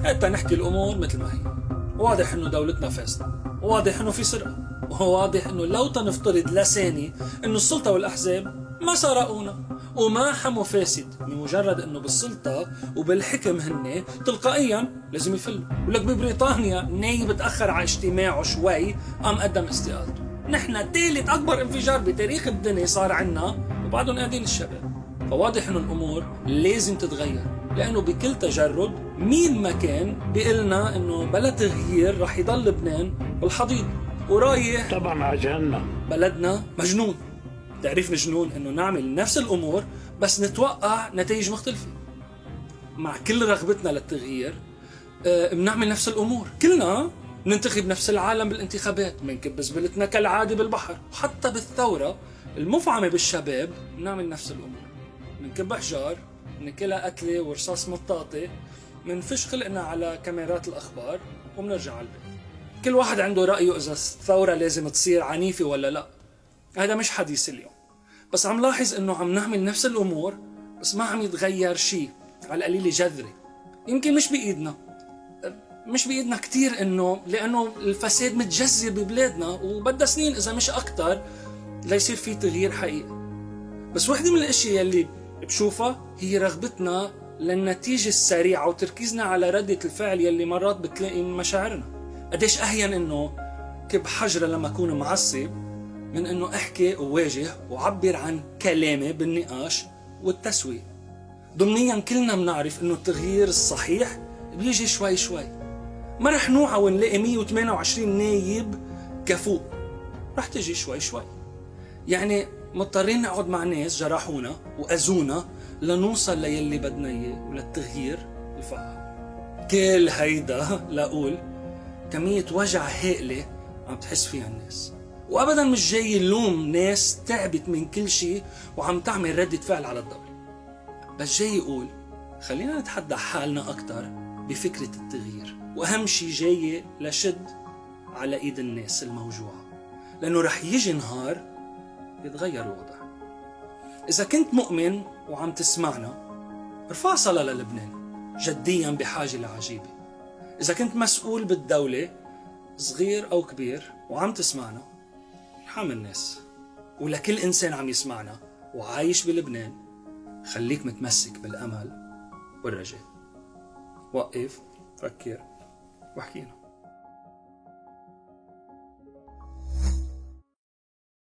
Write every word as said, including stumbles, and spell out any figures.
حتى نحكي الأمور مثل ما هي. واضح إنه دولتنا فاسدة، واضح إنه في سرقة، وواضح إنه لو تنفترض لثاني إنه السلطة والأحزاب ما سرقونا وما حموا فاسد، بمجرد إنه بالسلطة وبالحكم هن تلقائيا لازم يفلوا. ولك ببريطانيا نايب تأخر على اجتماعه شوي قام قدم استقالته. نحن ثالث أكبر انفجار بتاريخ الدنيا صار عنا وبعدهم قاعدين الشباب. فواضح إنه الأمور لازم تتغير، لأنه بكل تجرد مين ما كان بيقلنا إنه بلا تغيير رح يضل لبنان بالحضيض ورايح طبعا على جهنم. بلدنا مجنون. تعريف مجنون إنه نعمل نفس الأمور بس نتوقع نتائج مختلفة. مع كل رغبتنا للتغيير آه بنعمل نفس الأمور. كلنا ننتخب نفس العالم بالانتخابات، منكب زبلتنا كالعادة بالبحر، وحتى بالثورة المفعمة بالشباب بنعمل نفس الأمور. منكب حجار، منكلها قتلة ورصاص مطاطي، منفش خلقنا على كاميرات الأخبار ومنرجع على البيت. كل واحد عنده رأيه إذا الثورة لازم تصير عنيفة ولا لا. هذا مش حديث اليوم، بس عم لاحظ إنه عم نعمل نفس الأمور بس ما عم يتغير شيء، على القليل جذري. يمكن مش بإيدنا، مش بإيدنا كتير، إنه لأنه الفساد متجذر ببلادنا وبدها سنين إذا مش أكتر ليصير في تغيير حقيقي. بس واحدة من الأشياء اللي بشوفها هي رغبتنا للنتيجة السريعة وتركيزنا على ردة الفعل يلي مرات بتلاقي من مشاعرنا. قديش أهين إنه كب حجرة لما أكون معصب من إنه أحكي وواجه وعبر عن كلامي بالنقاش والتسوية. ضمنيا كلنا بنعرف إنه التغيير الصحيح بيجي شوي شوي. ما رح نوعى ونلاقي مية وثمانية وعشرين نايب كفوق، رح تجي شوي شوي. يعني مضطرين نقعد مع ناس جرحونا وأذونا لنوصل ليلي بدنا إياه وللتغيير الفعال. كل هيدا لأقول كمية وجع هائلة عم تحس فيها الناس، وأبدا مش جاي اللوم ناس تعبت من كل شيء وعم تعمل ردة فعل على الدولة، بس جاي يقول خلينا نتحدى حالنا أكتر بفكرة التغيير. وأهم شيء جاي لشد على إيد الناس الموجوعة، لأنه رح يجي نهار يتغير الوضع. إذا كنت مؤمن وعم تسمعنا ارفع صلاة للبنان، جديا بحاجة لعجيبة. إذا كنت مسؤول بالدولة صغير أو كبير وعم تسمعنا ارحم الناس. ولكل إنسان عم يسمعنا وعايش بلبنان خليك متمسك بالأمل والرجاء. وقف، فكر، واحكينا.